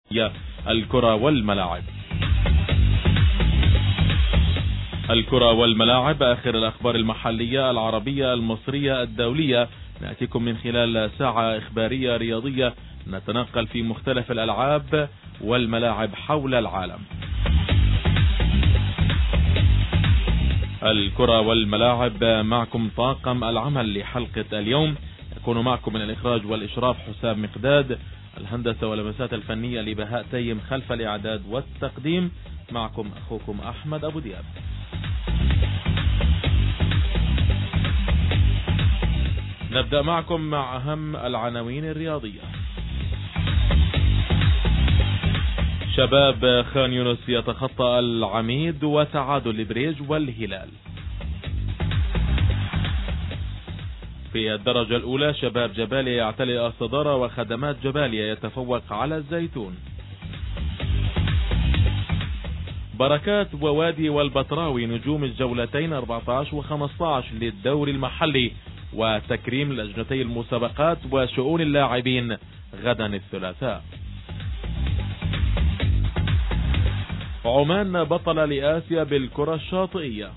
الكرة والملاعب. الكرة والملاعب، آخر الأخبار المحلية العربية المصرية الدولية، نأتيكم من خلال ساعة إخبارية رياضية نتنقل في مختلف الألعاب والملاعب حول العالم. الكرة والملاعب، معكم طاقم العمل لحلقة اليوم، يكون معكم من الإخراج والإشراف حسام مقداد، الهندسة واللمسات الفنية لبهاء تيم، خلف الإعداد والتقديم معكم أخوكم أحمد أبو دياب. نبدأ معكم مع أهم العناوين الرياضية. شباب خان يونس يتخطى العميد وتعادل لبريج والهلال. في الدرجة الأولى شباب جباليا يعتلي الصدارة وخدمات جباليا يتفوق على الزيتون. بركات ووادي والبتراوي نجوم الجولتين 14 و15 للدوري المحلي، وتكريم لجنتي المسابقات وشؤون اللاعبين غدا الثلاثاء. عمان بطل لآسيا بالكرة الشاطئية.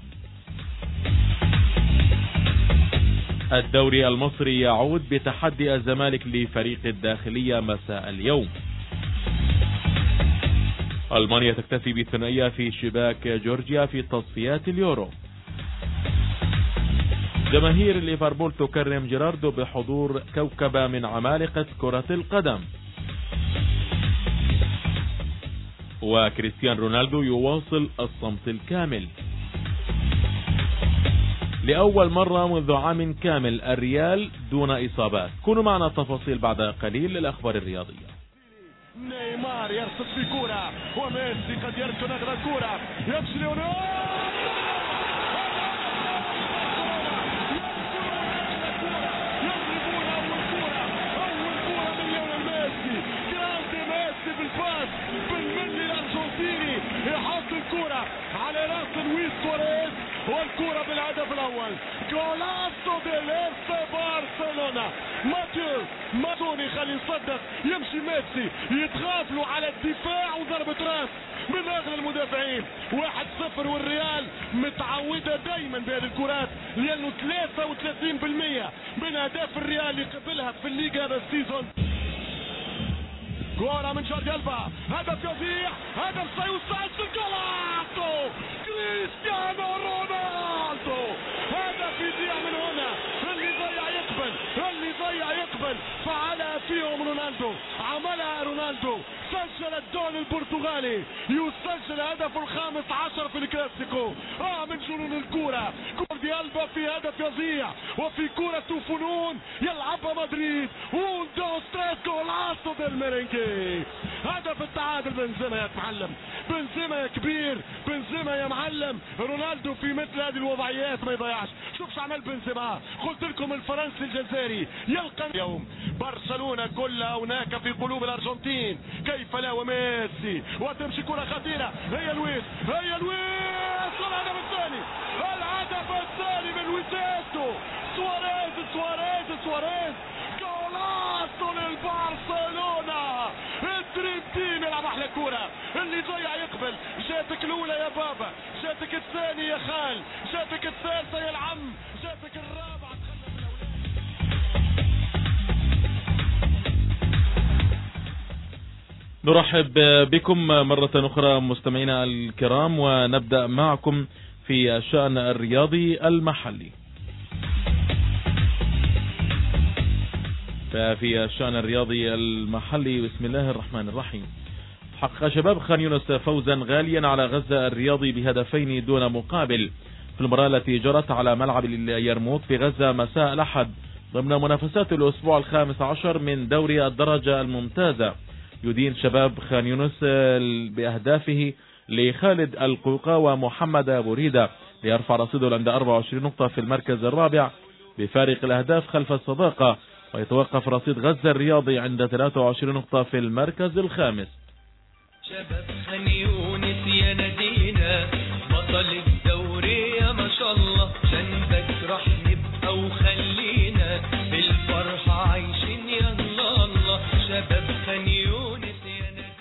الدوري المصري يعود بتحدي الزمالك لفريق الداخلية مساء اليوم. ألمانيا تكتفي بالثنائية في شباك جورجيا في تصفيات اليورو. جماهير ليفربول تكرم جيراردو بحضور كوكبة من عمالقة كرة القدم. وكريستيان رونالدو يواصل الصمت الكامل. لأول مرة منذ عام كامل الريال دون إصابات. كونوا معنا التفاصيل بعد قليل للأخبار الرياضية. نيمار يرصد في كرة وميسي قد يركن أغلى الكرة، يمشي ليوناردو بالملي الارجنتيني يحط الكرة على راس لويس سواريز، والكرة بالهدف الاول. جولاسو ديليرس برشلونة. ماتيو ماتوني خلي يصدق، يمشي ميسي يتغافلوا على الدفاع وضربة راس من اغلى المدافعين. 1-0 والريال متعودة دايما بهذه الكرات، لانه 33% من اهداف الريال يقبلها في الليغا هذا السيزون. كورة من جوردي ألبا، هدف يضيع، هدف سيسجل. جولاسو كريستيانو رونالدو، هدف يضيع من هنا، اللي ضيع يقبل، اللي ضيع يقبل، فعلها فيهم رونالدو، عملها رونالدو، سجل الدون البرتغالي، يسجل هدفه ال15 في الكلاسيكو. من جنون الكورة، جوردي ألبا في هدف يضيع، وفي كورة فنون يلعبها مدريد، 1 2 3 جولاسو ديل ميرينجي، هدف التعادل. بنزيما يا معلم، بنزيما يا كبير، بنزيما يا معلم. رونالدو في مثل هذه الوضعيات ما يضيعش. شوف شو عمل بنزيما، قلت لكم الفرنسي الجزائري يلقى اليوم. برشلونة كلها هناك في قلوب الارجنتين، كيف لا، وميسي وتمشي كرة خطيرة، هي لويس، هي لويس، والهدف الثاني، الهدف الثاني من لويسيتو سواريز، سواريز سواريز، جولاسو للبرشلونة. الدريم تيم يلعب احلى كورة، اللي ضيع يقبل. جاتك الاولى يا بابا، جاتك الثانية يا خال، جاتك الثالثة يا العم، جاتك الرابعة. نرحب بكم مرة أخرى مستمعينا الكرام، ونبدأ معكم في الشأن الرياضي المحلي. ففي الشأن الرياضي المحلي بسم الله الرحمن الرحيم. حقق شباب خان يونس فوزا غاليا على غزة الرياضي بهدفين دون مقابل في المباراة التي جرت على ملعب اليرموك في غزة مساء الأحد ضمن منافسات الأسبوع ال15 من دوري الدرجة الممتازة. يدين شباب خان يونس بأهدافه لخالد القوقا ومحمد بوريدة ليرفع رصيده عند 24 نقطة في المركز الرابع بفارق الأهداف خلف الصداقة، ويتوقف رصيد غزة الرياضي عند 23 نقطة في المركز الخامس. شباب خان يونس يا نادينا بطل الدوري يا ما شاء الله، جنبك راح نبقى وخلينا بالفرحة عايشين يا الله الله. شباب خان يونس يا نادينا.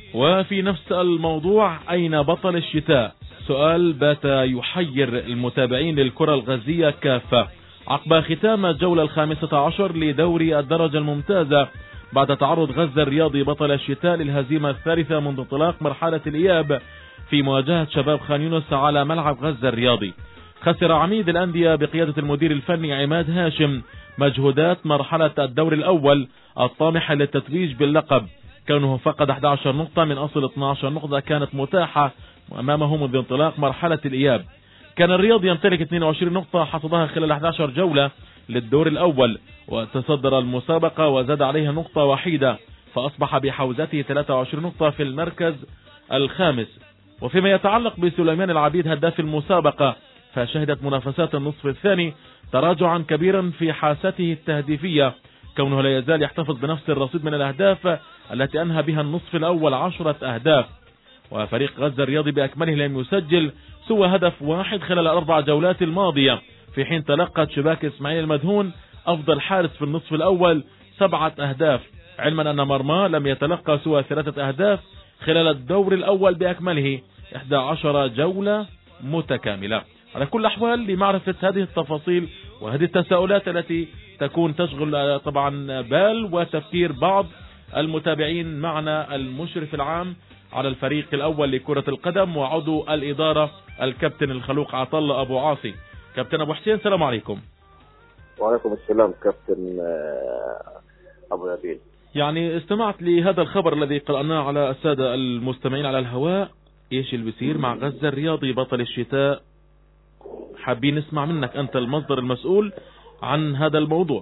وفي نفس الموضوع أين بطل الشتاء؟ سؤال بات يحير المتابعين للكرة الغازية كافة عقب ختام الجولة 15 لدوري الدرجة الممتازة بعد تعرض غزة الرياضي بطل الشتاء للهزيمة الثالثة منذ انطلاق مرحلة الإياب في مواجهة شباب خان يونس على ملعب غزة الرياضي. خسر عميد الأندية بقيادة المدير الفني عماد هاشم مجهودات مرحلة الدور الأول الطامحة للتتويج باللقب، كونه فقد 11 نقطة من أصل 12 نقطة كانت متاحة أمامه منذ انطلاق مرحلة الإياب. كان الرياض يمتلك 22 نقطة حصدها خلال 11 جولة للدور الأول وتصدر المسابقة وزاد عليها نقطة وحيدة، فأصبح بحوزته 23 نقطة في المركز الخامس. وفيما يتعلق بسليمان العبيد هداف المسابقة، فشهدت منافسات النصف الثاني تراجعا كبيرا في حاسته التهديفية، كونه لا يزال يحتفظ بنفس الرصيد من الأهداف التي أنهى بها النصف الأول 10 أهداف. وفريق غزة الرياضي بأكمله لم يسجل سوى هدف واحد خلال ال4 جولات الماضية، في حين تلقت شباك إسماعيل المدهون أفضل حارس في النصف الأول 7 أهداف، علما أن مرمى لم يتلقى سوى 3 أهداف خلال الدور الأول بأكمله 11 جولة متكاملة. على كل الأحوال لمعرفة هذه التفاصيل وهذه التساؤلات التي تكون تشغل طبعا بال وتفكير بعض المتابعين، معنا المشرف العام على الفريق الأول لكرة القدم وعضو الإدارة الكابتن الخلوق عطله أبو عاصي. كابتن أبو حسين، السلام عليكم. وعليكم السلام كابتن أبو نبيل. يعني استمعت لهذا الخبر الذي قرأناه على السادة المستمعين على الهواء، ايش اللي بيصير مع غزة الرياضي بطل الشتاء؟ حابين نسمع منك، أنت المصدر المسؤول عن هذا الموضوع.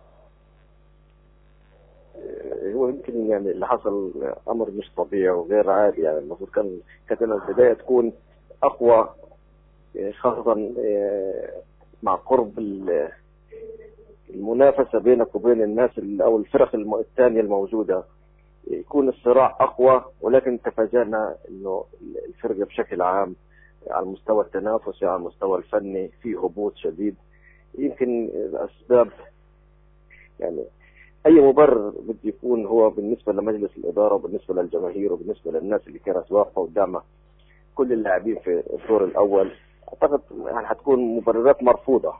هو يمكن يعني اللي حصل أمر مش طبيعي وغير عادي، يعني المفروض كانت البداية تكون أقوى، خاصة مع قرب المنافسة بينك وبين الناس أو الفرق الثانية الموجودة، يكون الصراع أقوى. ولكن تفاجأنا إنه الفرقة بشكل عام على المستوى التنافسي على المستوى الفني في هبوط شديد. يمكن الأسباب يعني أي مبرر بده يكون هو بالنسبة لمجلس الإدارة وبالنسبة للجماهير وبالنسبة للناس اللي كانت واقفة قدامها كل اللاعبين في الدور الأول، أعتقد يعني حتكون مبررات مرفوضة.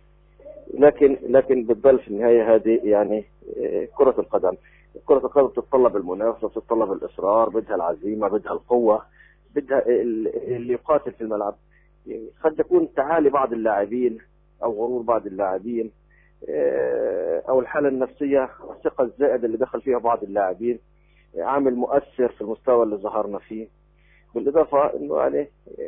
لكن بتضل في النهاية هذه يعني كرة القدم. كرة القدم تتطلب المنافسة، تتطلب الإصرار، بدها العزيمة، بدها القوة، بدها اللي يقاتل في الملعب. يعني قد يكون تعالي بعض اللاعبين أو غرور بعض اللاعبين أو الحالة النفسية، الثقة الزائدة اللي دخل فيها بعض اللاعبين عامل مؤثر في المستوى اللي ظهرنا فيه. بالإضافة إنه يعني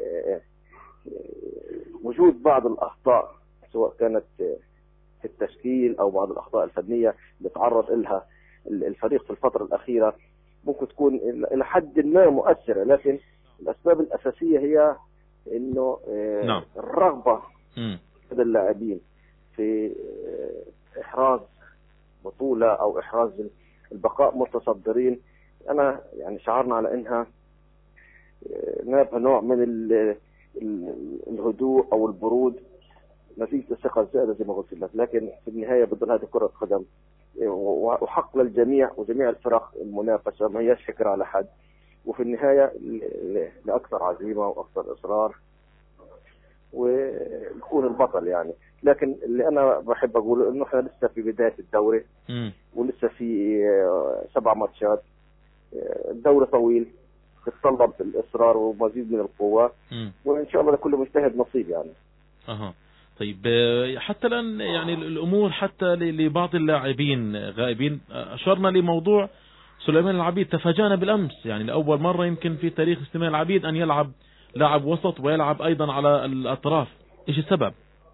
وجود بعض الأخطاء سواء كانت في التشكيل أو بعض الأخطاء الفنية اللي تعرض لها الفريق في الفترة الأخيرة ممكن تكون إلى حد ما مؤثرة. لكن الأسباب الأساسية هي إنه الرغبة لدى اللاعبين في إحراز بطولة أو إحراز البقاء متصدرين. أنا يعني شعرنا على إنها نابها نوع من الهدوء أو البرود نتيجة الثقة الزائدة زي ما قلت لك. لكن في النهاية بضل هذه كرة قدم وحق للجميع وجميع الفرق المنافسة، ما هيش فكرة على حد، وفي النهاية لأكثر عزيمة وأكثر إصرار ويكون البطل يعني. لكن اللي أنا بحب أقوله إنه إحنا لسه في بداية الدوري ولسه في 7 ماتشات. الدوري طويل تتطلب الإصرار ومزيد من القوة، وإن شاء الله لكل مجتهد نصيب يعني. طيب حتى الآن يعني الأمور حتى لبعض اللاعبين غائبين. أشرنا لموضوع سليمان العبيد، تفاجأنا بالأمس يعني لأول مرة يمكن في تاريخ سليمان العبيد أن يلعب لاعب وسط ويلعب أيضا على الأطراف. إيش السبب؟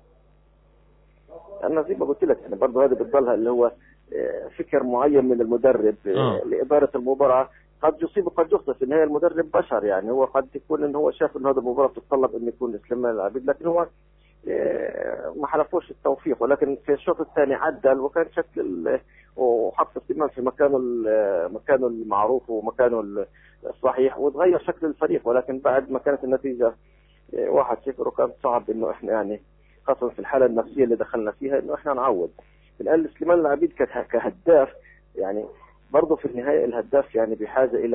أنا زي ما قلت لك يعني برضه هذا بتضلها اللي هو فكر معين من المدرب لإدارة المباراة، قد يصيب وقد يخطئ. في النهاية المدرب بشر يعني، هو قد يكون إن هو شاف إن هذا المباراة تتطلب إن يكون سليمان العبيد، لكن هو ما حلفوش التوفيق. ولكن في الشوط الثاني عدل وكان شكل وحط سليمان في مكانه المعروف ومكانه الصحيح وتغير شكل الفريق. ولكن بعد ما كانت النتيجة 1-0 وكان صعب إنه إحنا يعني خاصة في الحالة النفسية اللي دخلنا فيها إنه إحنا نعود. الآن سليمان العبيد كهداف يعني برضه في النهاية الهداف يعني بحاجة إلى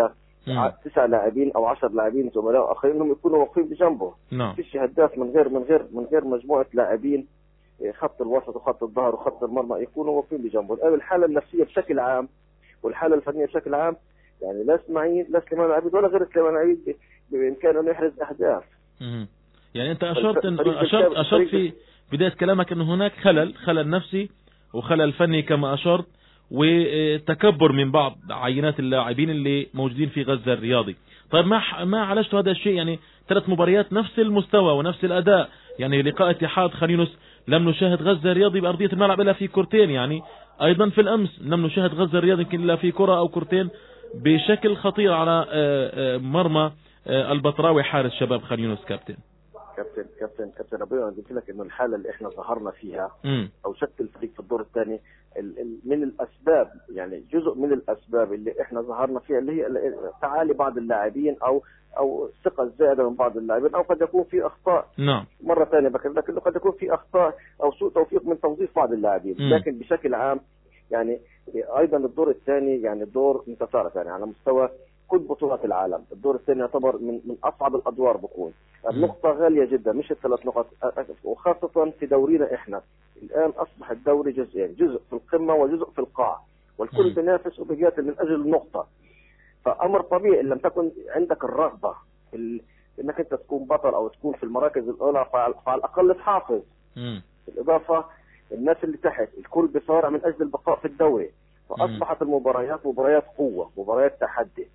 9 لاعبين او 10 لاعبين زملاء اخرين انهم يكونوا واقفين بجنبه. نعم. فيش هداف من غير مجموعه لاعبين خط الوسط وخط الظهر وخط المرمى يكونوا واقفين بجنبه. الحاله النفسيه بشكل عام والحاله الفنيه بشكل عام يعني لا اسماعيل لا سليمان عبيد ولا غير سليمان عبيد بامكانه انه يحرز اهداف. يعني انت اشرت في بدايه كلامك انه هناك خلل نفسي وخلل فني كما اشرت، وتكبر من بعض عينات اللاعبين اللي موجودين في غزة الرياضي. طيب ما عالجت هذا الشيء؟ يعني 3 مباريات نفس المستوى ونفس الاداء، يعني لقاء اتحاد خان يونس لم نشاهد غزة الرياضي بارضيه الملعب الا في كرتين، يعني ايضا في الامس لم نشاهد غزة الرياضي يمكن الا في كرة او كرتين بشكل خطير على مرمى البطراوي حارس شباب خان يونس. كابتن ابو، انا قلت لك انه الحاله اللي احنا ظهرنا فيها او شكل الفريق في الدور الثاني من الاسباب، يعني جزء من الاسباب اللي احنا ظهرنا فيها اللي هي تعالي بعض اللاعبين او الثقه الزائده من بعض اللاعبين، او قد يكون في اخطاء. نعم. مره ثانيه بكلمك انه قد يكون في اخطاء او سوء توفيق من توظيف بعض اللاعبين، لكن بشكل عام يعني ايضا الدور الثاني يعني دور متفارق، يعني على مستوى كل بطولات العالم الدور الثاني يعتبر من اصعب الادوار بكون. النقطة غالية جدا، مش ال3 نقط، وخاصة في دورينا احنا الان اصبح الدوري جزئين، جزء في القمة وجزء في القاع، والكل بينافس وبيقاتل من اجل النقطة. فامر طبيعي ان لم تكن عندك الرغبة انك انت تكون بطل او تكون في المراكز الاولى فعلى الاقل تحافظ. بالاضافة الناس اللي تحت الكل بيصارع من اجل البقاء في الدوري، فاصبحت المباريات مباريات قوة، مباريات تحدي.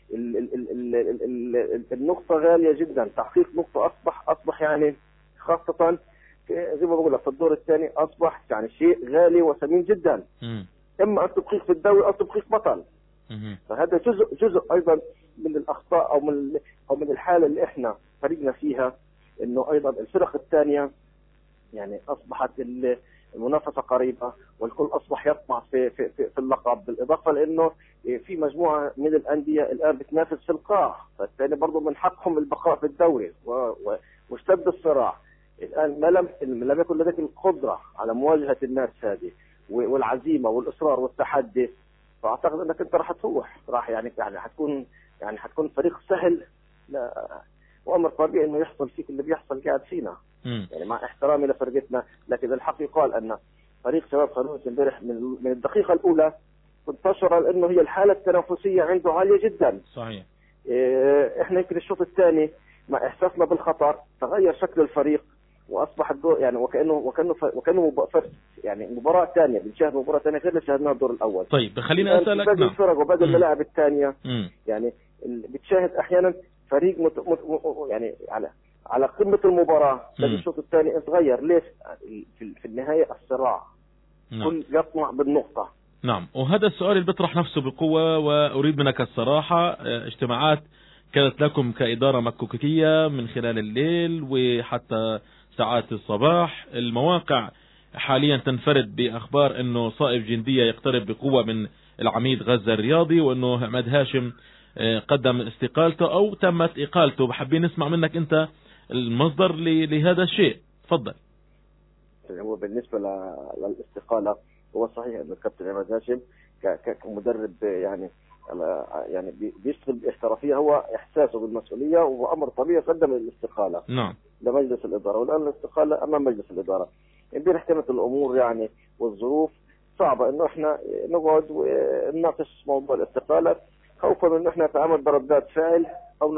النقطة غالية جدا، تحقيق نقطة أصبح يعني خاصة زي ما بقول لك في الدور الثاني أصبح يعني شيء غالي وثمين جدا. إما أن تبقيك في الدوري أو تبقيك بطل. فهذا جزء أيضا من الأخطاء أو من الحالة اللي إحنا فريقنا فيها، إنه أيضا الفرق الثانية يعني أصبحت المنافسة قريبة والكل أصبح يطمع في اللقب، بالإضافة لأنه في مجموعة من الأندية الآن بتنافس في القاع، فالثاني برضو من حقهم البقاء في الدوري واشتد الصراع. الآن لم يكن لديك القدرة على مواجهة الناس هذه والعزيمة والإصرار والتحدي، فأعتقد أنك أنت راح يعني حتكون فريق سهل. وأمر طبيعي إنه يحصل فيك اللي بيحصل قاعد فينا. يعني مع احترامي لفرقتنا، لكن الحق يقال أن فريق شباب خان يونس امبارح من الدقيقة الأولى انتشر انه هي الحالة التنافسية عنده عالية جدا. صحيح. احنا يمكن الشوط الثاني مع احساسنا بالخطر تغير شكل الفريق واصبح الدور يعني وكانه يعني مباراة ثانية، بنشاهد مباراة ثانية غير اللي شاهدناها الدور الاول. طيب خليني اسالك، باقي الفرق وباقي الملاعب الثانية يعني بتشاهد احيانا فريق يعني على قمة المباراة، لكن الشوط الثاني اتغير. ليش؟ في النهاية الصراع كل يطمع بالنقطة. نعم، وهذا السؤال اللي بيطرح نفسه بقوة، وأريد منك الصراحة. اجتماعات كانت لكم كإدارة مكوكية من خلال الليل وحتى ساعات الصباح، المواقع حاليا تنفرد بأخبار أنه صائب جندية يقترب بقوة من العميد غزة الرياضي، وأنه عماد هاشم قدم استقالته أو تمت إقالته. بحبين نسمع منك أنت المصدر لهذا الشيء، تفضل. هو بالنسبة للاستقالة هو صحيح أن الكابتن عماد هاشم كمدرب يعني بيشتغل باحترافية، هو إحساسه بالمسؤولية وأمر طبيعي قدم الاستقالة نعم لمجلس الإدارة، والآن الاستقالة أمام مجلس الإدارة. امبارح كانت الأمور يعني والظروف صعبة إنه إحنا نقعد ونناقش موضوع الاستقالة، خوفا من إنه إحنا نتعامل بردات فعل أو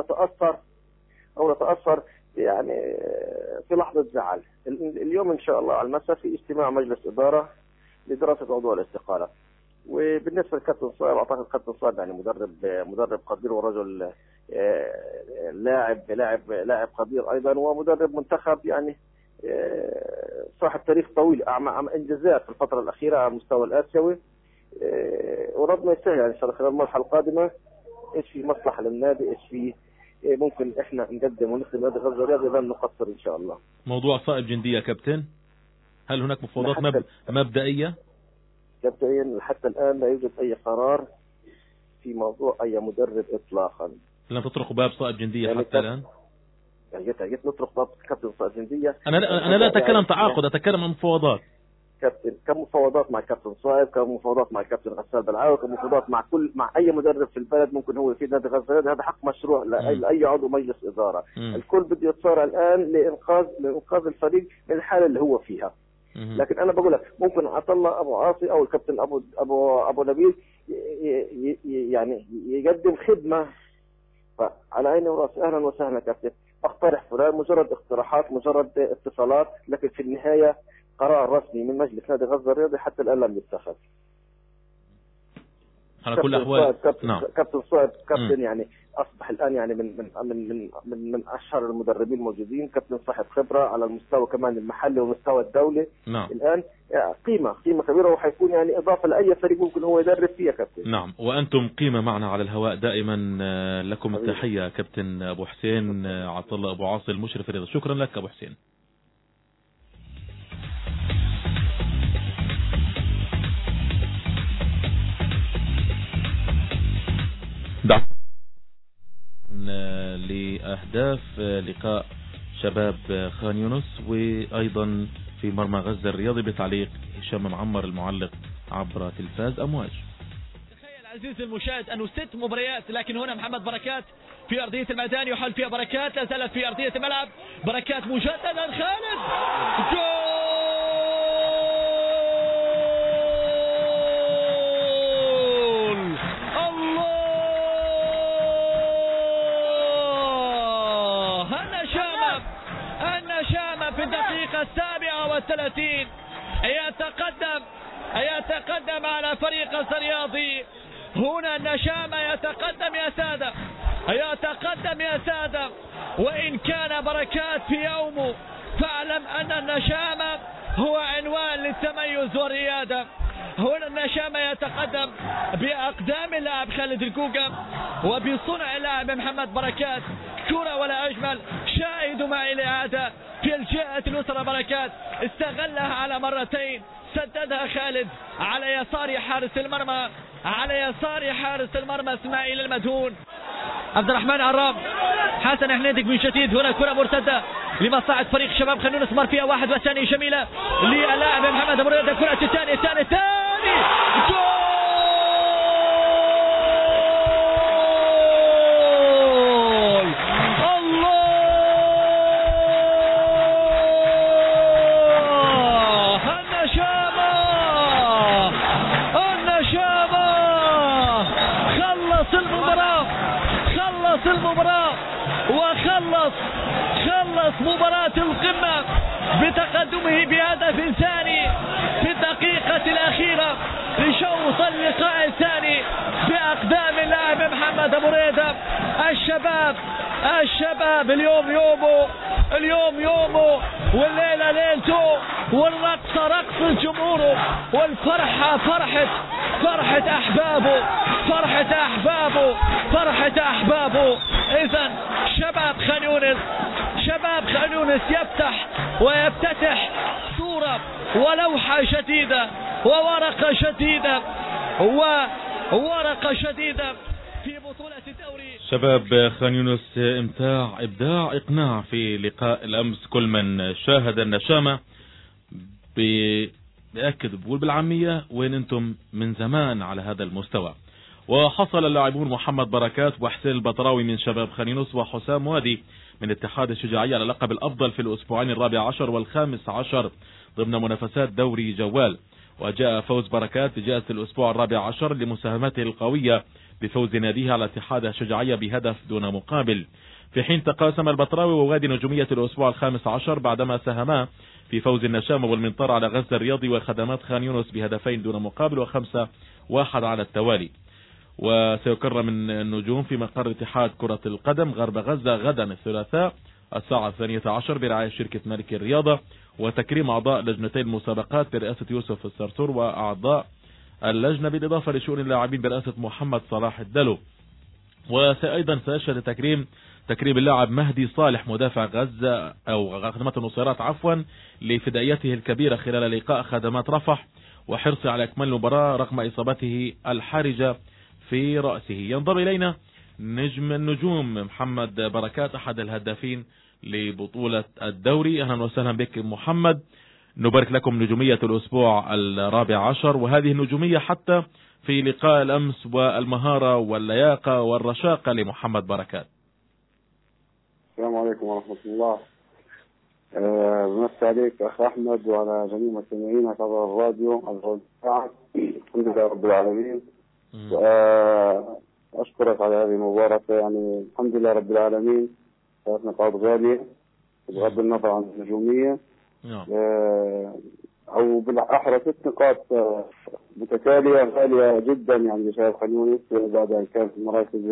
نتأثر يعني في لحظة زعل. اليوم إن شاء الله على المساء في اجتماع مجلس إدارة لدراسة موضوع الاستقالة. وبالنسبة للكابتن صائب، أعتقد الكابتن صائب يعني مدرب قدير ورجل لاعب قدير أيضا، ومدرب منتخب يعني صاحب تاريخ طويل مع إنجازات في الفترة الأخيرة على المستوى الآسيوي، وربنا يسهل يعني إن شاء الله خلال المرحلة القادمة إيش في مصلحة للنادي، إيش في ممكن إحنا نقدم ونخدم نادي غزة الرياضي لن نقصر إن شاء الله. موضوع صائب جندية كابتن، هل هناك مفاوضات مبدئية؟ مبدئيا حتى الآن لا يوجد أي قرار في موضوع أي مدرب إطلاقا. لن تطرقوا باب صائب جندية يعني حتى الآن؟ يعني جيت نطرق باب كابتن صائب جندية. أنا لا أتكلم تعاقد، أتكلم عن مفاوضات. كابتن، كمفاوضات مع كابتن صائب، كمفاوضات مع الكابتن غسان بلعاوي، كمفاوضات مع اي مدرب في البلد ممكن هو يفيد نادي غزة الرياضي. هذا حق مشروع لاي عضو مجلس اداره. الكل بده يتصارع الان لانقاذ الفريق من الحاله اللي هو فيها. لكن انا بقول لك ممكن عطله ابو عاصي او الكابتن ابو نبيل يعني يقدم خدمه، فعلى عيني وراسي، اهلا وسهلا كابتن، اقترح فلان، مجرد اقتراحات، مجرد اتصالات، لكن في النهايه قرار رسمي من مجلس نادي غزة الرياضي حتى الان لم يتخذ. على كل الاحوال كابتن صائب كابتن يعني اصبح الان يعني من اشهر المدربين الموجودين، كابتن صاحب خبره على المستوى كمان المحلي والمستوى الدولي. الان قيمه كبيره، وحيكون يعني اضافه لاي فريق ممكن هو يدرب فيها كابتن. نعم، وانتم قيمه معنا على الهواء دائما. لكم التحيه كابتن ابو حسين عطله ابو عاصي المشرف الرياضي. شكرا لك ابو حسين. لأهداف لقاء شباب خان يونس، وأيضا في مرمى غزة الرياضي بتعليق هشام معمر المعلق عبر تلفاز أمواج. تخيل عزيز المشاهد أنه 6 مباريات، لكن هنا محمد بركات في أرضية الميدان يحل فيها بركات، لا زالت في أرضية الملعب بركات مجددا، خالد جول! في الدقيقة 37 يتقدم على فريق غزة الرياضي. هنا النشامة يتقدم يا سادة، وإن كان بركات في يومه فاعلم أن النشامة هو عنوان للتميز والريادة. هنا النشامة يتقدم بأقدام اللاعب خالد الكوكا وبصنع اللاعب محمد بركات. كرة ولا أجمل، شاهد معي الإعادة في الجهة اليسرى. بركات استغلها على مرتين، سددها خالد على يسار حارس المرمى اسماعيل المدهون. عبد الرحمن عراب، حسن حنيدك من شتيد. هنا كرة مرتدة لمصلحة فريق شباب خان يونس، مر فيها 1 وثاني جميلة للاعب محمد ابو ريدة. كرة الثاني جول! المباراة وخلص مباراة القمة بتقدمه بهدف ثاني في الدقيقة الأخيرة لشوط اللقاء الثاني بأقدام اللاعب محمد أبو ريدة. الشباب اليوم يومه والليلة ليلته، والرقص رقص الجمهور، والفرحة فرحة أحبابه. إذن شباب خان يونس يفتح ويفتتح صورة ولوحة جديدة وورقة جديدة في بطولة الدوري. شباب خان يونس إبداع إقناع في لقاء الأمس. كل من شاهد النشامة بيأكد بقول بالعامية وين أنتم من زمان على هذا المستوى. وحصل اللاعبون محمد بركات وحسين البطراوي من شباب خان يونس وحسام وادي من اتحاد الشجاعية على لقب الأفضل في الأسبوعين 14 و15 ضمن منافسات دوري جوال. وجاء فوز بركات بجائزة الأسبوع 14 لمساهمته القوية بفوز ناديه على اتحاد الشجاعية بهدف دون مقابل، في حين تقاسم البطراوي وغادي نجومية الأسبوع 15 بعدما ساهما في فوز النشامة والمنطار على غزة الرياضي وخدمات خان يونس بهدفين دون مقابل و5-1 على التوالي. وسيكرم من النجوم في مقر اتحاد كرة القدم غرب غزة غدا الثلاثاء الساعة 12 برعاية شركة ملك الرياضة، وتكريم أعضاء لجنتي المسابقات برئاسة يوسف السرسور وأعضاء اللجنة بالإضافة لشؤون اللاعبين برئاسة محمد صلاح الدلو. وأيضا سيشهد تكريم اللاعب مهدي صالح مدافع غزة أو خدمات النصيرات لفدائيته الكبيرة خلال لقاء خدمات رفح وحرصه على إكمال المباراة رغم إصابته الحرجة في رأسه. ينضم إلينا نجم النجوم محمد بركات أحد الهدافين لبطولة الدوري. أهلا وسهلا بك محمد. نبارك لكم نجومية الأسبوع 14، وهذه النجومية حتى في لقاء الأمس، والمهارة واللياقة والرشاقة لمحمد بركات. السلام عليكم ورحمة الله. بمسي عليك أخ أحمد وعلى جميع مستمعينك على الراديو الإذاعة. الحمد لله رب العالمين، وأشكرك على هذه المباراة. يعني الحمد لله رب العالمين، 3 نقاط غالية بغض النظر عن النجومية، أو بالأحرى 6 نقاط متتالية غالية جدا يعني لشباب خان يونس بعد أن كان في المراكز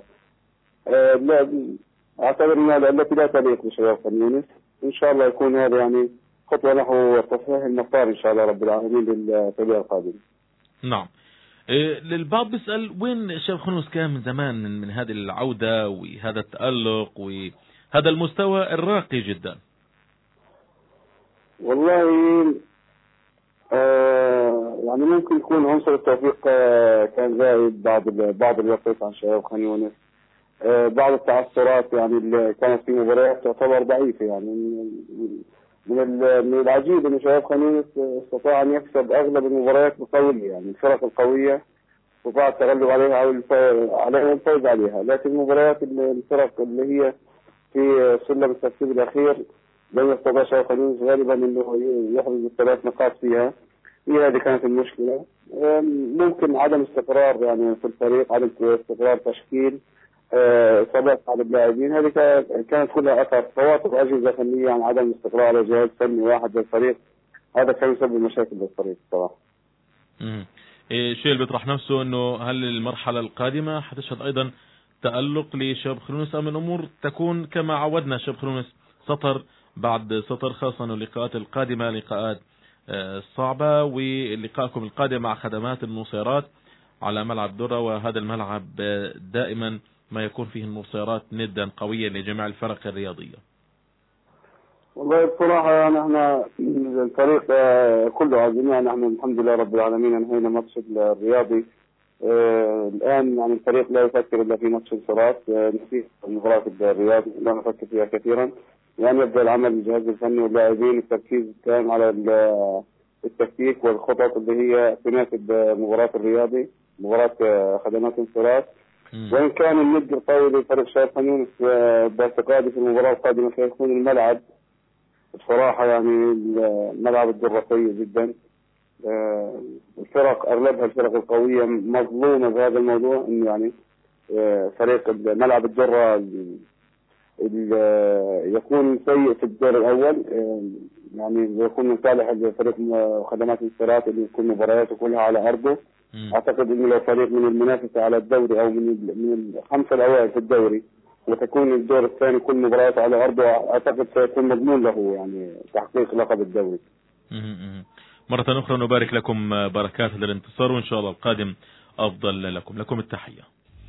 أعتبر أنها التي لا تليق بشباب خان يونس. إن شاء الله يكون هذا يعني خطوة نحو تصحيح المسار إن شاء الله رب العالمين للتبيع القادم. نعم. للبعض بيسأل وين شباب خان يونس كان من زمان من هذه العودة وهذا التألق وهذا المستوى الراقي جدا؟ والله يعني ممكن يكون عنصر التوفيق كان زايد بعض الوقت عن شباب خان يونس. بعض التعثرات يعني اللي كانت في مباريات تعتبر ضعيفة. يعني من العجيب ان شباب خان يونس استطاع ان يكسب اغلب المباريات القوية، يعني الفرق القوية استطاع التغلب عليها عليها والفوز عليها، لكن مباريات الفرق اللي هي في سلم الترتيب الاخير لم يستطيع شباب خان يونس غالبا انه يحرز ال3 نقاط فيها. هي هذه كانت المشكلة. ممكن عدم استقرار يعني في الفريق، عدم استقرار تشكيل، إصابات بعض اللاعبين، هذه كانت كلها أثر تواتر أجهزة فنية عن عدم استقرار جهاز فني واحد للفريق. هذا كان يسبب مشاكل للفريق صراحة. الشيء اللي بيطرح نفسه انه هل المرحلة القادمة حتشهد ايضا تألق لشباب خان يونس ام الامور تكون كما عودنا شباب خان يونس سطر بعد سطر، خاصة اللقاءات القادمة لقاءات صعبة، ولقاءكم القادم مع خدمات النصيرات على ملعب درة، وهذا الملعب دائما ما يكون فيه النصيرات ندا قوية لجميع الفرق الرياضية. والله بصراحة يعني احنا الفريق كله عازمين. نحن الحمد لله رب العالمين انهينا ماتش الرياضي. الآن يعني الفريق لا يفكر إلا في ماتش الصراط، نسيت مباراة الرياضي لا نفكر فيها كثيرا. يعني يبدأ العمل الجهاز الفني واللاعبين التركيز كان على التكتيك والخطط اللي هي تناسب مباراة الرياضي، مباراة خدمات الصراط. وإن كان الند القوي لفريق شباب خان يونس باعتقادي في المباراة القادمة سيكون الملعب. بصراحة يعني الملعب الدرة سيء جدا. الفرق أغلبها الفرق القوية مظلومة بهذا الموضوع، إنه يعني فريق ملعب الدرة يكون سيء في الدور الأول، يعني يكون من صالح فريق خدمات الصراط اللي يكون مبارياته كلها على أرضه. أعتقد إنه لو فريق من المنافسة على الدوري أو من ال5 الأوائل في الدوري وتكون الدور الثاني كل مبارياته على أرضه، أعتقد سيكون مضمون له يعني تحقيق لقب الدوري. مرة أخرى نبارك لكم بركات للانتصار، وإن شاء الله القادم أفضل لكم التحية.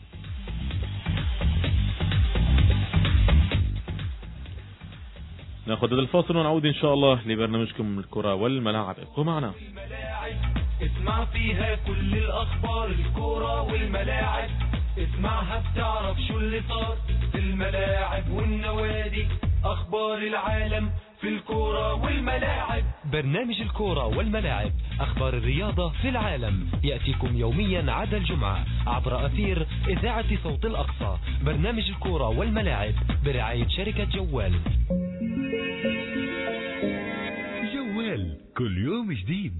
نأخذ هذا الفاصل ونعود إن شاء الله لبرنامجكم الكرة والملاعب. ابقوا معنا. اسمع فيها كل الأخبار، الكرة والملاعب، اسمعها بتعرف شو اللي صار في الملاعب والنوادي، أخبار العالم في الكرة والملاعب. برنامج الكرة والملاعب، أخبار الرياضة في العالم، يأتيكم يوميا عدا الجمعة عبر أثير إذاعة صوت الأقصى. برنامج الكرة والملاعب برعاية شركة جوال. جوال كل يوم جديد.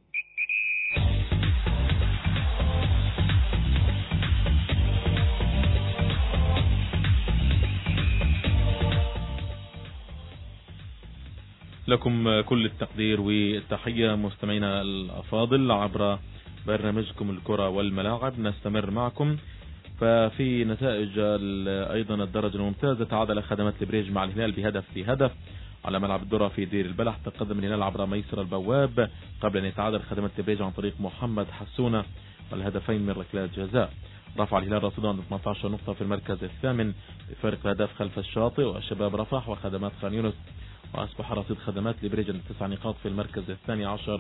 لكم كل التقدير والتحية مستمعينا الأفاضل عبر برنامجكم الكرة والملاعب. نستمر معكم. ففي نتائج أيضا الدرجة الممتازة تعادل خدمات البريج مع الهلال بهدف على ملعب الدرة في دير البلح. تقدم الهلال عبر ميسر البواب قبل أن يتعادل خدمات البريج عن طريق محمد حسونة والهدفين من ركلات جزاء. رفع الهلال رصيده عند 18 نقطة في المركز الثامن بفارق الهدف خلف الشاطئ والشباب رفح وخدمات خان يونس، وأصبح رصيد خدمات البريج 9 نقاط في المركز الثاني عشر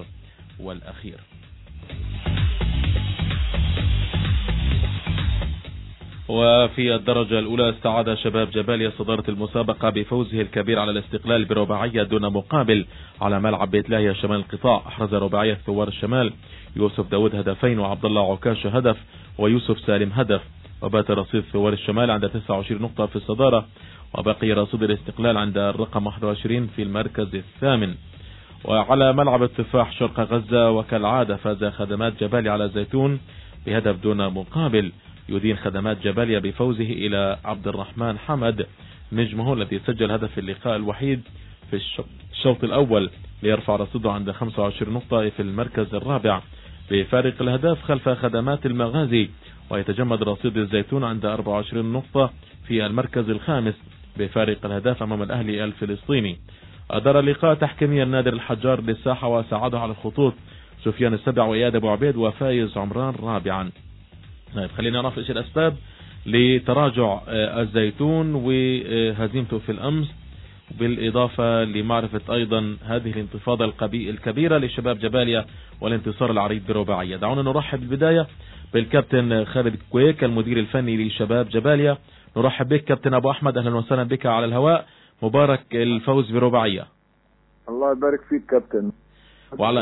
والأخير. وفي الدرجة الأولى استعاد شباب جباليا صدارة المسابقة بفوزه الكبير على الاستقلال برباعية دون مقابل على ملعب بيت لاهيا شمال القطاع. أحرز رباعية ثوار الشمال يوسف داود هدفين وعبد الله عكاش هدف ويوسف سالم هدف، وبات رصيد ثوار الشمال عند 29 نقطة في الصدارة، وبقي رصيد الاستقلال عند الرقم 21 في المركز الثامن. وعلى ملعب التفاح شرق غزة وكالعادة فاز خدمات جباليا على زيتون بهدف دون مقابل، يدين خدمات جباليا بفوزه إلى عبد الرحمن حمد نجمه الذي سجل هدف اللقاء الوحيد في الشوط الأول ليرفع رصيده عند 25 نقطة في المركز الرابع بفارق الأهداف خلف خدمات المغازي، ويتجمد رصيد الزيتون عند 24 نقطة في المركز الخامس بفارق الأهداف أمام الأهلي الفلسطيني. أدار اللقاء تحكيميا نادر الحجار للساحة وساعده على الخطوط سفيان السبع وإياد أبو عبيد وفايز عمران رابعا. خلينا نعرف ايش الأسباب لتراجع الزيتون وهزيمته في الأمس، بالإضافة لمعرفة أيضا هذه الانتفاضة الكبيرة لشباب جباليا والانتصار العريض برباعية. دعونا نرحب بالبداية بالكابتن خالد كويك المدير الفني لشباب جباليا. نرحب بك كابتن أبو أحمد، أهلا وسهلا بك على الهواء، مبارك الفوز برباعية. الله يبارك فيك كابتن. وعلى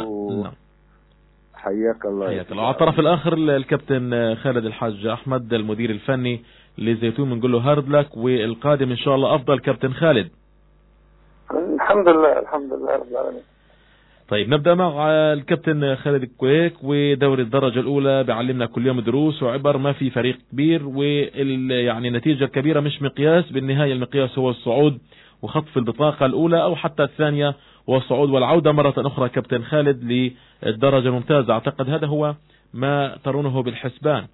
حياك الله. حياك الله. على الطرف الآخر الكابتن خالد الحاج أحمد المدير الفني لزيتون، بنقول له هارد لك والقادم إن شاء الله أفضل. كابتن خالد. الحمد لله الحمد لله رب العالمين. طيب نبدأ مع الكابتن خالد الكويك. ودوري الدرجة الأولى بيعلمنا كل يوم دروس وعبر، ما في فريق كبير يعني النتيجة الكبيرة مش مقياس، بالنهاية المقياس هو الصعود وخطف البطاقة الأولى أو حتى الثانية والصعود والعودة مرة أخرى. كابتن خالد للدرجة الممتازة، أعتقد هذا هو ما ترونه بالحسبان.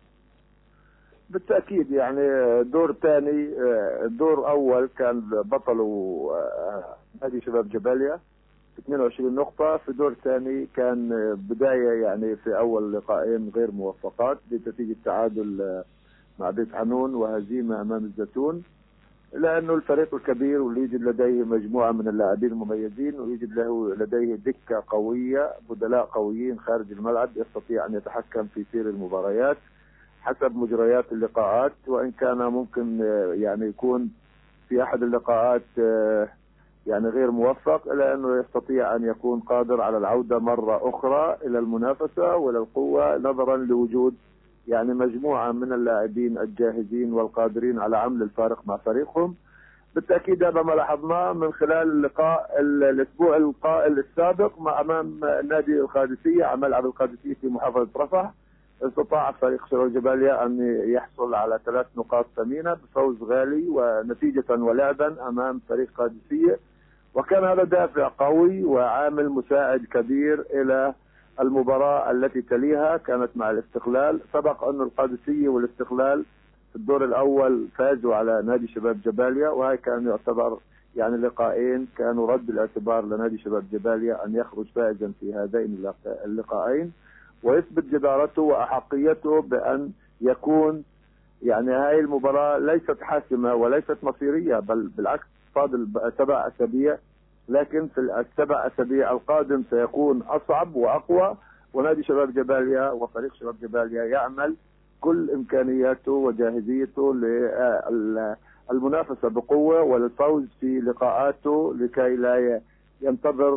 بالتأكيد يعني دور ثاني، دور أول كان بطله نادي شباب جباليا 22 نقطة، في دور ثاني كان بداية يعني في أول لقاءين غير موفقات بنتيجة تعادل مع بيت حنون وهزيمة أمام الزيتون، لأنه الفريق الكبير واللي يوجد لديه مجموعة من اللاعبين المميزين ويوجد لديه دكة قوية، بدلاء قويين خارج الملعب، يستطيع أن يتحكم في سير المباريات حسب مجريات اللقاءات. وإن كان ممكن يعني يكون في أحد اللقاءات يعني غير موفق، إلا أنه يستطيع أن يكون قادر على العودة مرة أخرى إلى المنافسة وإلى القوة، نظرا لوجود يعني مجموعة من اللاعبين الجاهزين والقادرين على عمل الفارق مع فريقهم. بالتأكيد هذا ما لاحظناه من خلال اللقاء الأسبوع السابق مع أمام نادي القادسية على ملعب القادسية في محافظة رفح. استطاع فريق شباب جباليا أن يحصل على 3 نقاط ثمينة بفوز غالي ونتيجة ولعبا أمام فريق قادسية، وكان هذا دافع قوي وعامل مساعد كبير إلى المباراة التي تليها كانت مع الاستقلال. سبق أن القادسية والاستقلال في الدور الأول فازوا على نادي شباب جباليا، وهي كان يعتبر يعني لقاءين كانوا رد الاعتبار لنادي شباب جباليا أن يخرج فائزا في هذين اللقاءين ويثبت جدارته وأحقيته بأن يكون يعني هاي المباراة ليست حاسمة وليست مصيرية، بل بالعكس فاضل 7 أسابيع، لكن في ال7 أسابيع القادم سيكون أصعب وأقوى، ونادي شباب جباليا وفريق شباب جباليا يعمل كل إمكانياته وجاهزيته للمنافسة بقوة وللفوز في لقاءاته لكي لا ينتظر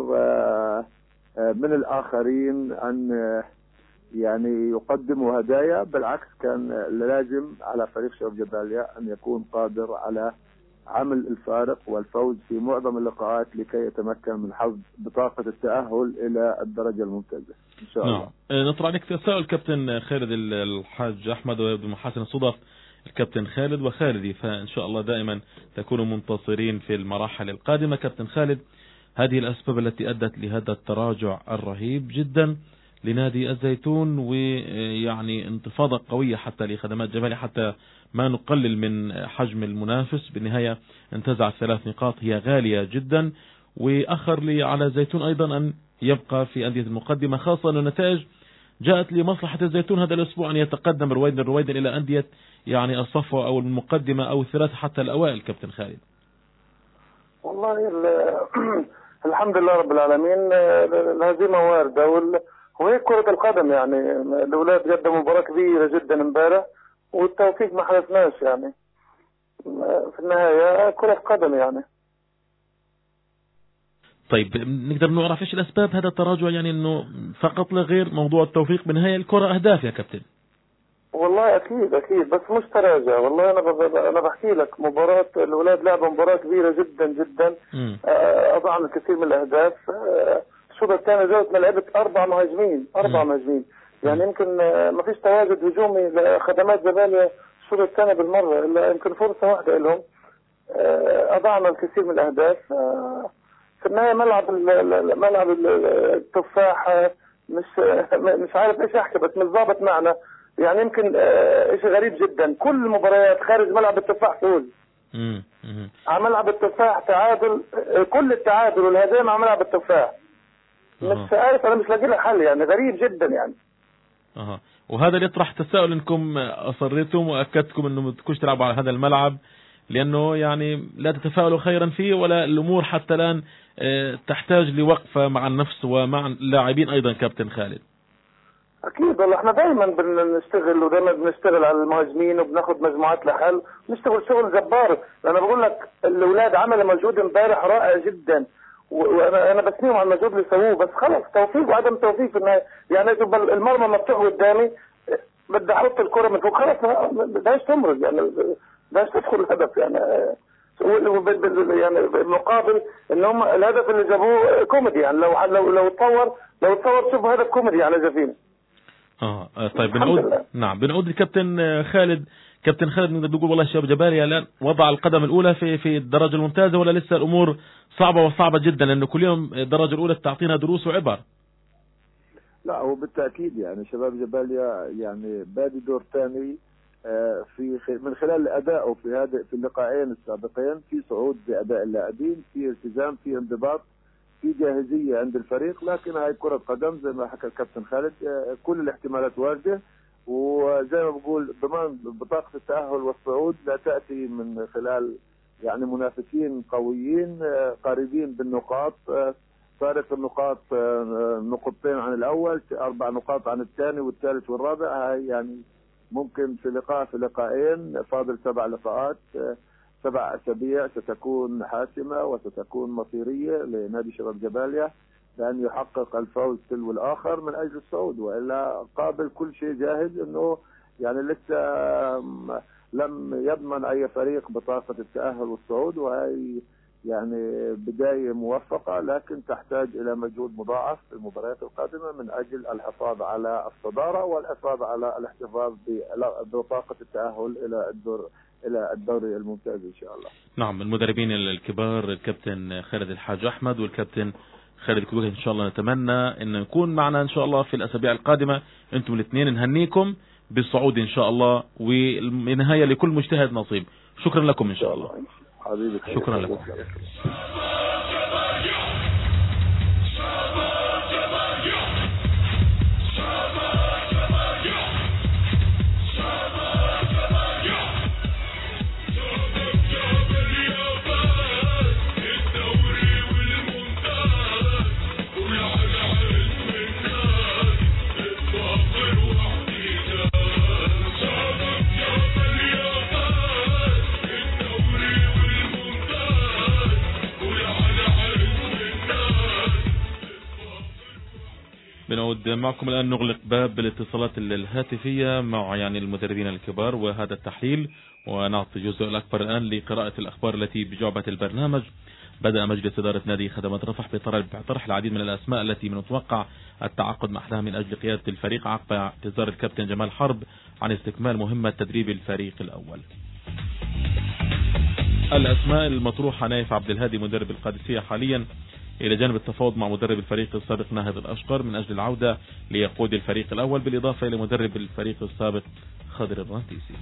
من الآخرين أن يعني يقدموا هدايا. بالعكس كان لازم على فريق شباب جباليا أن يكون قادر على عمل الفارق والفوز في معظم اللقاءات لكي يتمكن من حظ بطاقة التأهل إلى الدرجة الممتازة إن شاء الله. نطرح عليك تساؤل كابتن خالد الحاج أحمد ويبدو محاسن الصدف الكابتن خالد وخالدي، فإن شاء الله دائما تكونوا منتصرين في المراحل القادمة. كابتن خالد، هذه الأسباب التي أدت لهذا التراجع الرهيب جدا لنادي الزيتون ويعني انتفاضة قوية حتى لخدمات جباليا، حتى ما نقلل من حجم المنافس، بالنهاية انتزع 3 نقاط هي غالية جدا، وأخر لي على الزيتون أيضا أن يبقى في أندية المقدمة، خاصة أن النتائج جاءت لمصلحة الزيتون هذا الأسبوع أن يتقدم رويدا إلى أندية يعني الصفوة أو المقدمة أو الثلاثة حتى الأوائل. كابتن خالد. والله الحمد لله رب العالمين، الهزيمة واردة وهي كرة القدم، يعني الأولاد قدموا مباراة كبيرة جدا امبارح والتوفيق ما حدثناش يعني. في النهاية كرة قدم يعني. طيب نقدر نعرف ايش الاسباب هذا التراجع، يعني انه فقط لغير موضوع التوفيق بالنهاية الكرة اهداف يا كابتن؟ والله اكيد بس مش تراجع. والله انا بحكي لك مباراة الولاد لعبوا مباراة كبيرة جدا جدا. اضعنا الكثير من الاهداف. الشوط الثاني جوت لعبت 4 مهاجمين يعني يمكن ما فيش تواجد هجومي لخدمات زبالة الشوط الثاني بالمرة، الا يمكن فرصة واحدة لهم. اضعنا الكثير من الاهداف. في النهاية ملعب التفاح مش عارف ايش احكي، بس مش ضابط معنا يعني. يمكن شيء غريب جدا، كل المباريات خارج ملعب التفاح فوز. على ملعب التفاح تعادل، كل التعادل والهزائم على ملعب التفاح. مش عارف، انا مش لاقي له حل يعني، غريب جدا يعني. وهذا اللي يطرح تساؤل انكم اصريتم واكدتم انه ما تكونش تلعبوا على هذا الملعب، لانه يعني لا تتفاؤلوا خيرا فيه، ولا الامور حتى الان تحتاج لوقفة مع النفس ومع اللاعبين ايضا كابتن خالد. اكيد والله احنا دائما بنشتغل، ودائما بنشتغل على المهاجمين وبناخذ مجموعات لحل، نشتغل شغل جبار. انا بقول لك الاولاد عملوا مجهود امبارح رائع جدا، وانا بسميهم على المجهود اللي سووه، بس خلص توفيق وعدم توفيق في النهايه يعني. المرمى مفتوح قدامي، بدي احط الكره من فوق، خلص ما بدهاش تمرق يعني، بدهاش تدخل الهدف يعني. يعني بالمقابل ان هم الهدف اللي جابوه كوميدي يعني. لو تصور شوف هدف كوميدي على جفينه. طيب بنعود لكابتن خالد. كابتن خالد، نقدر نقول والله شباب جباليا الان وضع القدم الاولى في الدرجه الممتازه، ولا لسه الامور صعبه جدا، لانه كل يوم الدرجه الاولى تعطينا دروس وعبر؟ لا هو بالتاكيد يعني شباب جباليا يعني بادي دور ثاني من خلال ادائه في اللقاءين السابقين، في صعود باداء اللاعبين، في التزام، في انضباط، في جاهزيه عند الفريق. لكن هاي كره قدم زي ما حكى الكابتن خالد، كل الاحتمالات وارده، وزي ما بقول ضمان بطاقه التاهل والصعود لا تاتي من خلال يعني منافسين قويين قريبين بالنقاط. فارق النقاط نقطتين عن الاول، 4 نقاط عن الثاني والثالث والرابع. هاي يعني ممكن في لقاءين، فاضل 7 لقاءات، 7 أسابيع ستكون حاسمة وستكون مصيرية لنادي شباب جباليا، لأن يحقق الفوز تلو الآخر من أجل الصعود، وإلا قابل كل شيء جاهز. إنه يعني لسه لم يضمن أي فريق بطاقة التأهل والصعود، وهي يعني بداية موفقة، لكن تحتاج إلى مجهود مضاعف في المباريات القادمة من أجل الحفاظ على الصدارة والحفاظ على الاحتفاظ ببطاقة التأهل إلى الدوري الممتاز إن شاء الله. نعم، المدربين الكبار الكابتن خالد الحاج أحمد والكابتن خالد كوكا، إن شاء الله نتمنى أن نكون معنا إن شاء الله في الأسابيع القادمة. أنتم الاثنين نهنيكم بالصعود إن شاء الله، ونهاية لكل مجتهد نصيب. شكرا لكم إن شاء الله. شكرا لكم. بنعود معكم الآن، نغلق باب الاتصالات الهاتفية مع يعني المدربين الكبار وهذا التحليل، ونعطي الجزء الأكبر الآن لقراءة الأخبار التي بجعبة البرنامج. بدأ مجلس إدارة نادي خدمات رفح بطرح العديد من الأسماء التي من المتوقع التعاقد معها من أجل قيادة الفريق عقب اعتذار الكابتن جمال حرب عن استكمال مهمة تدريب الفريق الأول. الأسماء المطروحة: نايف عبد الهادي مدرب القادسية حاليا، إلى جانب التفاوض مع مدرب الفريق السابق ناهض الأشقر من أجل العودة ليقود الفريق الأول، بالإضافة إلى مدرب الفريق السابق خضر الرنتيسي.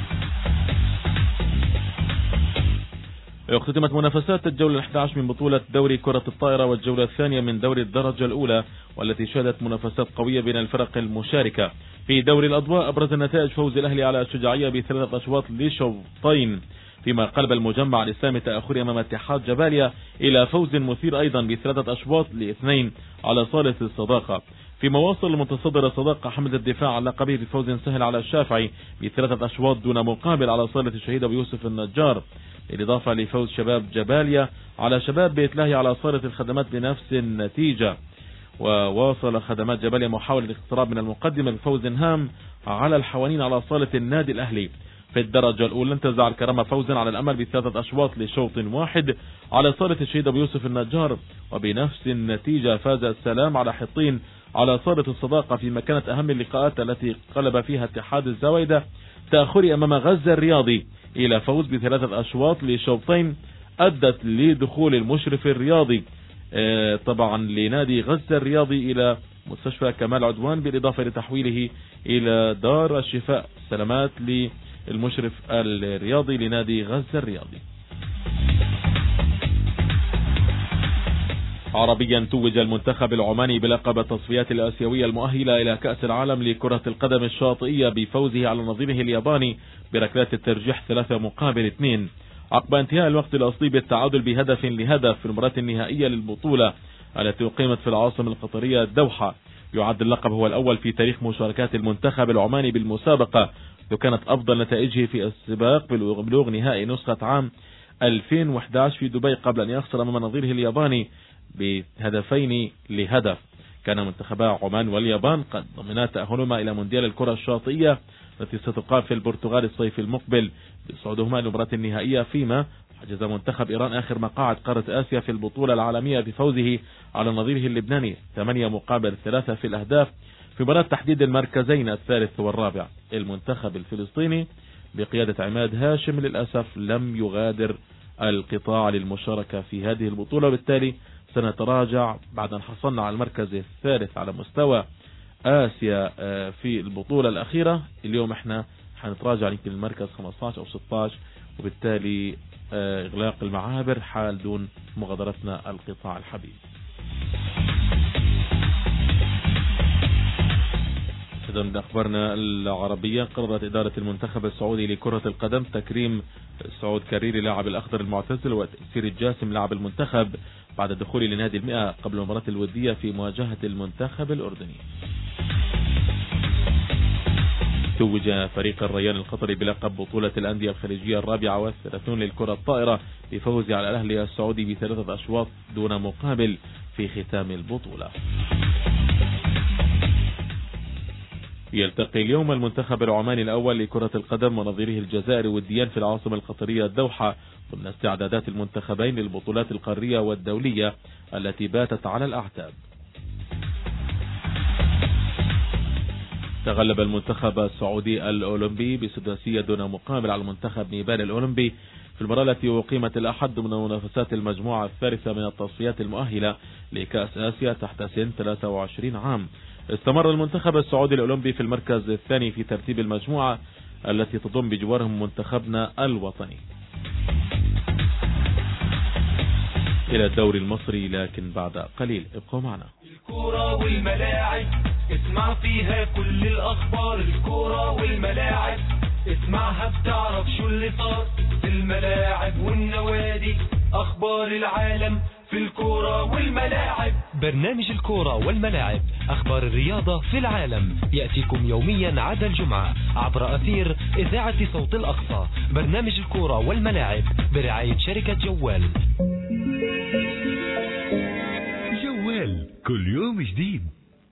اختتمت منافسات الجولة 11 من بطولة دوري كرة الطائرة والجولة الثانية من دوري الدرجة الأولى، والتي شهدت منافسات قوية بين الفرق المشاركة. في دوري الأضواء أبرز النتائج فوز الأهلي على الشجاعية ب3 أشواط لشوطين، فيما قلب المجمع الإسلامي تأخر أمام اتحاد جباليا إلى فوز مثير أيضا ب3 أشواط ل2 على صالة الصداقة. فيما واصل المتصدر الصداقة حمد الدفاع عن لقبه بفوز سهل على الشافعي ب3 أشواط دون مقابل على صالة الشهيد أبو يوسف النجار، بالإضافة لفوز شباب جباليا على شباب بيت لاهي على صالة الخدمات بنفس النتيجة. وواصل خدمات جباليا محاولة الاقتراب من المقدمة بفوز هام على الحوانين على صالة النادي الأهلي. في الدرجة الأولى انتزع الكرامة فوزا على الأمل ب3 أشواط لشوط واحد على صالة الشهيد أبو يوسف النجار، وبنفس النتيجة فاز السلام على حطين على صالة الصداقة في مكانة أهم اللقاءات التي قلب فيها اتحاد الزويدة تأخري أمام غزة الرياضي إلى فوز ب3 أشواط لشوطين أدت لدخول المشرف الرياضي طبعا لنادي غزة الرياضي إلى مستشفى كمال عدوان، بالإضافة لتحويله إلى دار الشفاء. سلامات للمشرف الرياضي لنادي غزة الرياضي. عربيا توج المنتخب العماني بلقب التصفيات الآسيوية المؤهلة إلى كأس العالم لكرة القدم الشاطئية بفوزه على نظيره الياباني بركلات الترجيح 3-2 عقب انتهاء الوقت الأصلي بالتعادل بهدف لهدف في المباراة النهائية للبطولة التي أقيمت في العاصمة القطرية الدوحة. يعد اللقب هو الأول في تاريخ مشاركات المنتخب العماني بالمسابقة، وكانت أفضل نتائجه في السباق ببلوغ نهائي نسخة عام 2011 في دبي قبل أن يخسر أمام نظيره الياباني بهدفين لهدف. كان منتخبا عمان واليابان قد ضمنا تأهلهما إلى مونديال الكرة الشاطئية التي ستقام في البرتغال الصيف المقبل بصعودهما للمباراة النهائية، فيما حجز منتخب إيران آخر مقاعد قارة آسيا في البطولة العالمية بفوزه على نظيره اللبناني 8-3 في الأهداف في مباراة تحديد المركزين الثالث والرابع. المنتخب الفلسطيني بقيادة عماد هاشم للأسف لم يغادر القطاع للمشاركة في هذه البطولة، وبالتالي سنتراجع بعد أن حصلنا على المركز الثالث على مستوى آسيا في البطولة الأخيرة. اليوم احنا حنتراجع يمكن المركز 15 أو 16، وبالتالي إغلاق المعابر حال دون مغادرتنا القطاع الحبيب. إذا من أخبارنا العربية، قررت إدارة المنتخب السعودي لكرة القدم تكريم سعود كريري لاعب الأخضر المعتزل وتأثير الجاسم لاعب المنتخب بعد الدخول لنادي المئة قبل المباراة الودية في مواجهة المنتخب الأردني. توج فريق الريان القطري بلقب بطولة الأندية الخليجية 34 للكرة الطائرة بفوز على الأهلي السعودي ب3 أشواط دون مقابل في ختام البطولة. يلتقي اليوم المنتخب العماني الأول لكرة القدم ونظيره الجزائري وديان في العاصمة القطرية الدوحة ضمن استعدادات المنتخبين للبطولات القارية والدولية التي باتت على الأعتاب. تغلب المنتخب السعودي الأولمبي بسداسية دون مقابل على المنتخب نيبال الأولمبي في المباراة التي أقيمت الأحد ضمن منافسات المجموعة الثالثة من التصفيات المؤهلة لكأس آسيا تحت سن 23 عام. استمر المنتخب السعودي الأولمبي في المركز الثاني في ترتيب المجموعة التي تضم بجوارهم منتخبنا الوطني. إلى الدوري المصري لكن بعد قليل، ابقوا معنا. الكرة والملاعب اسمع فيها كل الأخبار، الكرة والملاعب اسمعها بتعرف شو اللي صار في الملاعب والنوادي، أخبار العالم في الكرة والملاعب. برنامج الكرة والملاعب، أخبار الرياضة في العالم، يأتيكم يوميا عدا الجمعة عبر أثير إذاعة صوت الأقصى. برنامج الكرة والملاعب برعاية شركة جوال. جوال كل يوم جديد.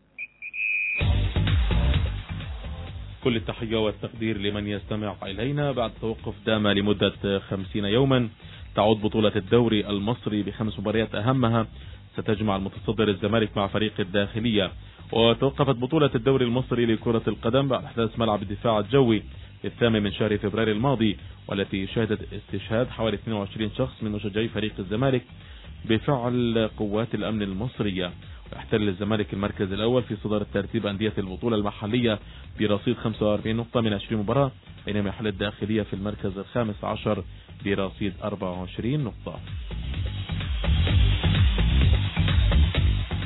كل التحية والتقدير لمن يستمع إلينا. بعد توقف دام لمدة 50 يوما تعود بطولة الدوري المصري ب5 مباريات أهمها ستجمع المتصدر الزمالك مع فريق الداخلية. وتوقفت بطولة الدوري المصري لكرة القدم بعد أحداث ملعب الدفاع الجوي الثامن من شهر فبراير الماضي، والتي شهدت استشهاد حوالي 22 شخص من مشجعي فريق الزمالك بفعل قوات الأمن المصرية. ويحتل الزمالك المركز الأول في صدارة ترتيب أندية البطولة المحلية برصيد 45 نقطة من 20 مباراة، بينما يحل الداخلية في المركز الخامس عشر برصيد 24 نقطة.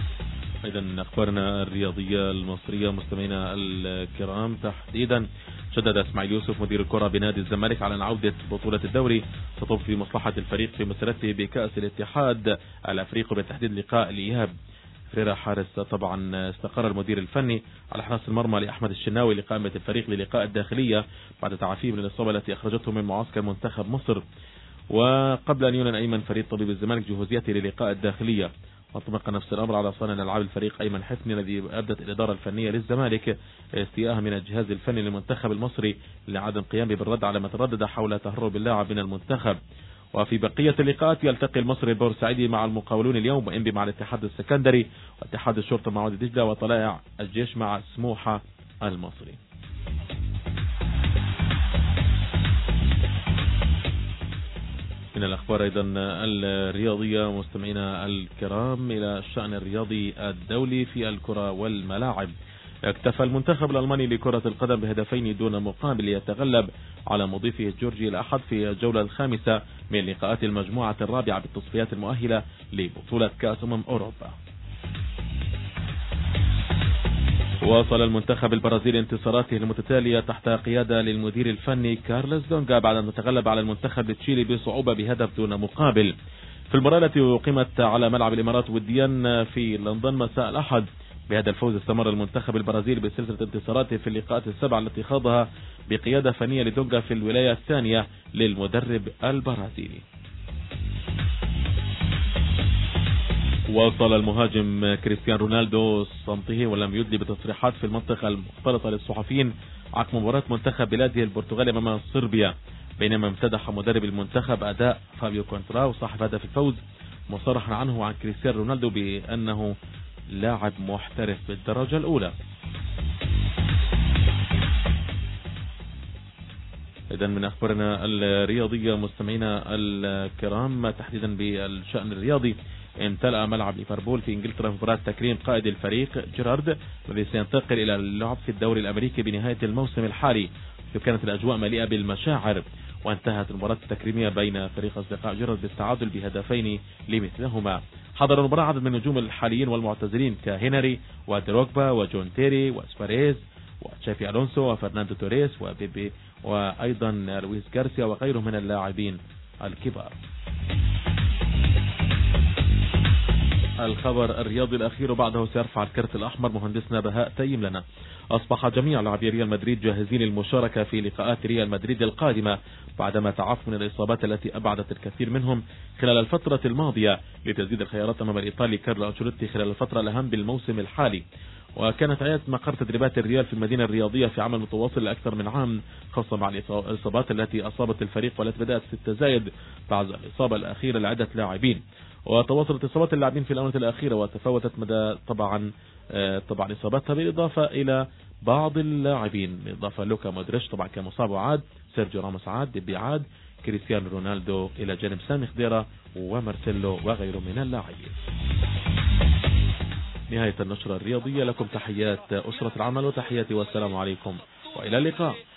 إذن أخبارنا الرياضية المصرية مستمعينا الكرام، تحديدا شدد اسماعيل يوسف مدير الكرة بنادي الزمالك على أن عودة بطولة الدوري تطب في مصلحة الفريق في مسيرته بكأس الاتحاد الأفريقي بالتحديد لقاء الإياب. فريرا حارس طبعا استقر المدير الفني على حراس المرمى لأحمد الشناوي لقائمة الفريق للقاء الداخلية بعد تعافيه من الإصابة التي أخرجته من معسكر منتخب مصر، وقبل أن يعلن أيمن فريق طبيب الزمالك جهوزيته للقاء الداخلية. وطبق نفس الأمر على صانع ألعاب الفريق أيمن حسني الذي أبدت الإدارة الفنية للزمالك استياءها من الجهاز الفني للمنتخب المصري لعدم قيامه بالرد على ما تردد حول تهرب اللاعب من المنتخب. وفي بقية اللقاءات يلتقي المصري البورسعيدي مع المقاولون اليوم، وإنبي مع الاتحاد السكندري، واتحاد الشرطة مع وادي دجلة، وطلائع الجيش مع سموحة المصري. من الأخبار أيضا الرياضية مستمعينا الكرام إلى الشأن الرياضي الدولي في الكرة والملاعب. اكتفى المنتخب الألماني لكرة القدم بهدفين دون مقابل يتغلب على مضيفه الجورجي الأحد في الجولة الخامسة من لقاءات المجموعة الرابعة بالتصفيات المؤهلة لبطولة كأس أوروبا. واصل المنتخب البرازيلي انتصاراته المتتالية تحت قيادة للمدير الفني كارلوس دونجا بعد أن تغلب على المنتخب التشيلي بصعوبة بهدف دون مقابل في المباراة التي أقيمت على ملعب الإمارات وديا في لندن مساء الأحد. بهذا الفوز استمر المنتخب البرازيلي بسلسلة انتصاراته في اللقاءات السبعة التي خاضها بقيادة فنية لدونجا في الولاية الثانية للمدرب البرازيلي. وصل المهاجم كريستيانو رونالدو صمته ولم يدلي بتصريحات في المنطقة المختلطة للصحفيين عقب مباراة منتخب بلاده البرتغال أمام صربيا، بينما امتدح مدرب المنتخب أداء فابيو كونتراو صاحب هدف الفوز مصرحا عنه عن كريستيانو رونالدو بأنه لاعب محترف بالدرجة الأولى. إذن من أخبارنا الرياضية مستمعينا الكرام تحديدا بالشأن الرياضي، امتلأ ملعب ليفربول في انجلترا في مباراة تكريم قائد الفريق جيرارد الذي سينتقل الى اللعب في الدوري الامريكي بنهاية الموسم الحالي. وكانت الاجواء مليئة بالمشاعر، وانتهت المباراة التكريمية بين فريق اصدقاء جيرارد بالتعادل بهدفين لمثلهما. حضر المباراة عدد من النجوم الحاليين والمعتزلين كهنري ودروجبا وجون تيري وسباريز وتشافي الونسو وفرناندو توريس وبيبي وايضا لويس غارسيا وغيرهم من اللاعبين الكبار. الخبر الرياضي الأخير وبعده سيرفع الكرت الأحمر مهندسنا بهاء تيم لنا. أصبح جميع لاعبي ريال مدريد جاهزين للمشاركة في لقاءات ريال مدريد القادمة بعدما تعافوا من الإصابات التي أبعدت الكثير منهم خلال الفترة الماضية لتزيد الخيارات أمام الإيطالي كارلو أنشيلوتي خلال الفترة الأهم بالموسم الحالي. وكانت عيادة مقر تدريبات الريال في المدينة الرياضية في عمل متواصل لأكثر من عام، خاصة مع الإصابات التي أصابت الفريق والتي بدأت 6 زايد بعد الإصابة الأخيرة لعدة لاعبين. وتواصلت إصابات اللاعبين في الآونة الأخيرة وتفاوتت مدى طبعا إصابتها، بالإضافة إلى بعض اللاعبين بالإضافة لوكا مودريتش طبعا كان مصاب وعاد، سيرجيو راموس عاد، ديبي عاد، كريستيانو رونالدو إلى جانب سامي خضيرة ومارسيلو وغيره من اللاعبين. نهاية النشرة الرياضية، لكم تحيات أسرة العمل وتحياتي والسلام عليكم وإلى اللقاء.